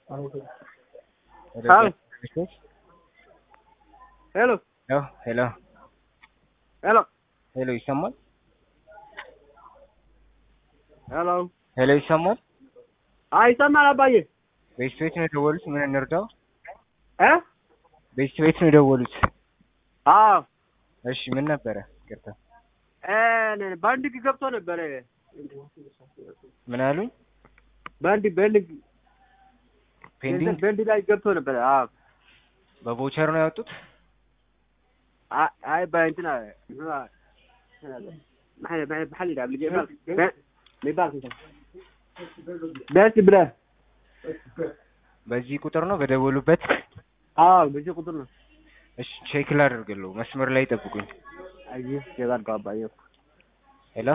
Hello. Hello. Hello. Hello, is someone? Hello. Hello, is someone? ይሰማል አባዬ? ቤት ነው የደወሉት? ምን እንርዳው? ቤት ነው የደወሉት? አዎ። እሺ ምን ነበረ? ይቅርታ። ባንድ ገብቶ ነበረ። ምን አሉኝ? ባንድ ፔንዲንግ ባንድ ላይ ገብቶ ነበረ። አዎ። በቮቸር ነው ያወጡት? አይ ባንትና محل ده قبل جبال لباس بس ብለህ በዚህ ቁጥር ነው በደወሉበት? አዎ በዚህ ቁጥር ነው። እሺ ቼክ ላድርግልዎ። መስመር ላይ ጠብቁኝ። አይ ይባል ባባዬ። ሄሎ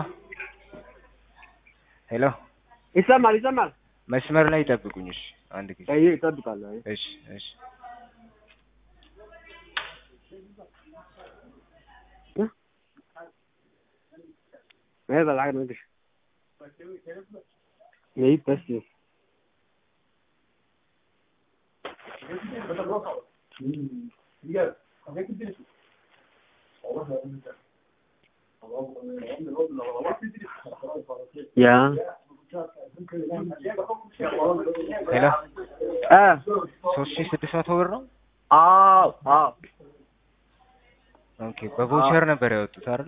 ሄሎ፣ ይሰማል። መስመር ላይ ጠብቁኝ። እሺ አንድ ጊዜ። አይ እጠብቃለሁ። እሺ እሺ። هذا العقد مدري يعيد بس يا ሄሎ 3600 ብር ነው? ኦኬ በቮቸር ነበር ያወጡት አይደል?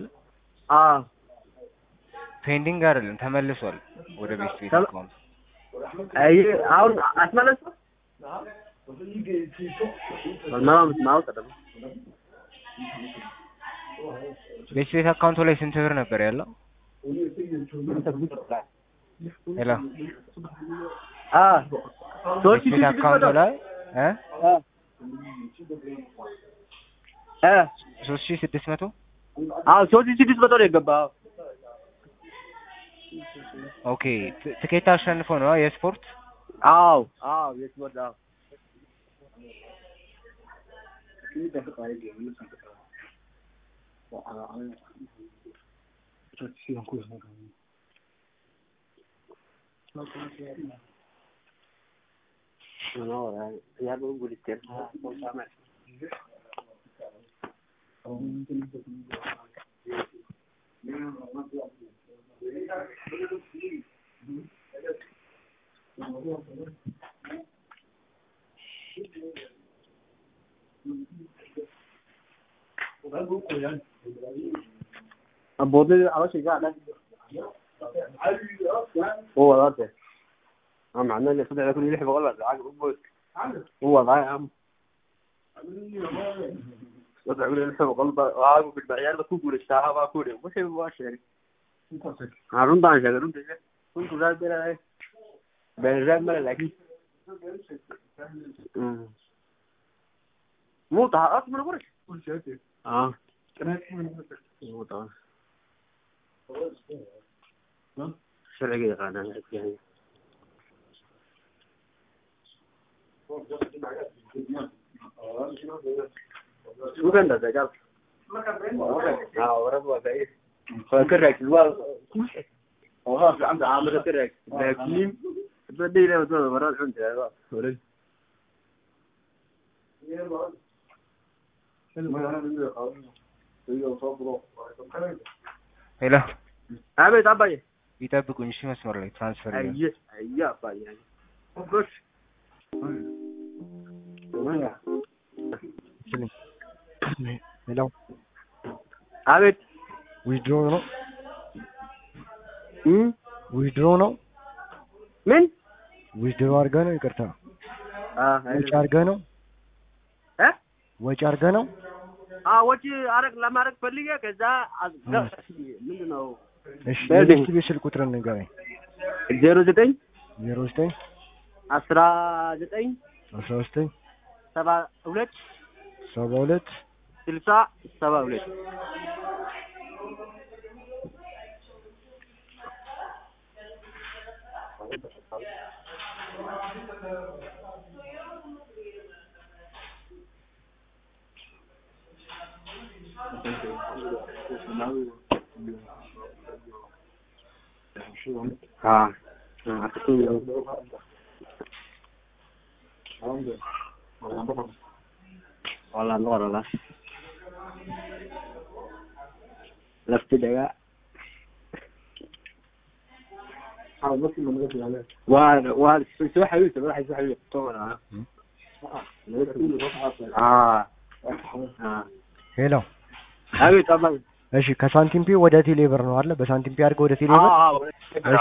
ፔንዲንግ አይደለም ተመልሷል ወደ ቤት አካውንት። አይ አሁን አስመለሰ ማውጣ ደግሞ ቤት አካውንቱ ላይ ስንት ብር ነበር ያለው? ሄሎ ቤት አካውንቱ ላይ 3600 3600 ነው የገባው። ኦኬ ትኬት አሸንፎ ነው የስፖርት? አዎ የስፖርት አዎ። أبوه على شيء قاعد هو ذاته أنا عندنا اللي صدق يكون يلحق والله عاقب أبوه هو ضايع عم صدق يقول يلحق قلبه عاقب بالبعيار بكوكول الساعة باكوله وش يبغى شيء هارون دان شغل هارون تجاه كنت زاد بلا إيه بنجاب ملا لكن مو طهارات من ورش كل شيء مو طهار شرعي قاعد يعني شو كان ده قال ورا بعيد فكرك الوال في عند عامل كرك لكن بدي له دور ورا عند ورا ሄሎ አቤት አባዬ። ይጠብቁኝ እሺ መስመር ላይ ትራንስፈር አይ አባዬ ጎሽ ሄሎ አቤት ዊድሮ ነው ምን ዊድሮ አድርገህ ነው? ይቅርታ ወጪ አድርገህ ነው? ወጪ አድርገህ ነው? ወጪ ለማድረግ ፈልጌ ከዛ ምንድነው? እሺ ለዚህ ስልክ ቁጥር ንገረኝ። 09 19 72 60 72 والله نور الله لفت دقاء وهذا سوى حبيبته راح يسوي حبيبته طبعا ሄሎ አቤት አባይ እሺ ከሳንቲም ፒ ወደ ቴሌብር ነው አይደል በሳንቲም ፒ አድርገው ወደ ቴሌብር እሺ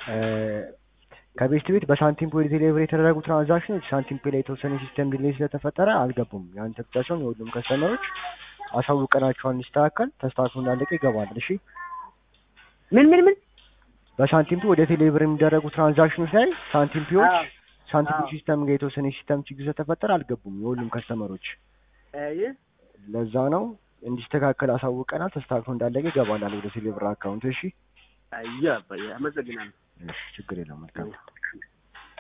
ከቤስት ቤት በሳንቲም ፒ ወደ ቴሌብር የተደረጉ ትራንዛክሽኖች ሳንቲም ፒ ላይ የተወሰነ ሲስተም ዲሌይ ስለተፈጠረ አልገቡም ያንተ ብቻ ሳይሆን የሁሉም ከስተመሮች አሳውቀናቸዋል እንዲስተካከል ተስተካክሎ እንዳለቀ ይገባል እሺ ምን በሳንቲም ፒ ወደ ቴሌብር የሚደረጉ ትራንዛክሽኖች ላይ ሳንቲም ፒዎች ሳንቲም ሲስተም ጋር የተወሰነ ሲስተም ችግር ስለተፈጠረ አልገቡም የሁሉም ከስተመሮች ለዛ ነው እንዲስተካከል አሳውቀናል ተስተካክሎ እንዳለቀ ይገባል ወደ ቴሌብር አካውንት እሺ አያ አመሰግናለሁ እሺ ችግር የለም መልካም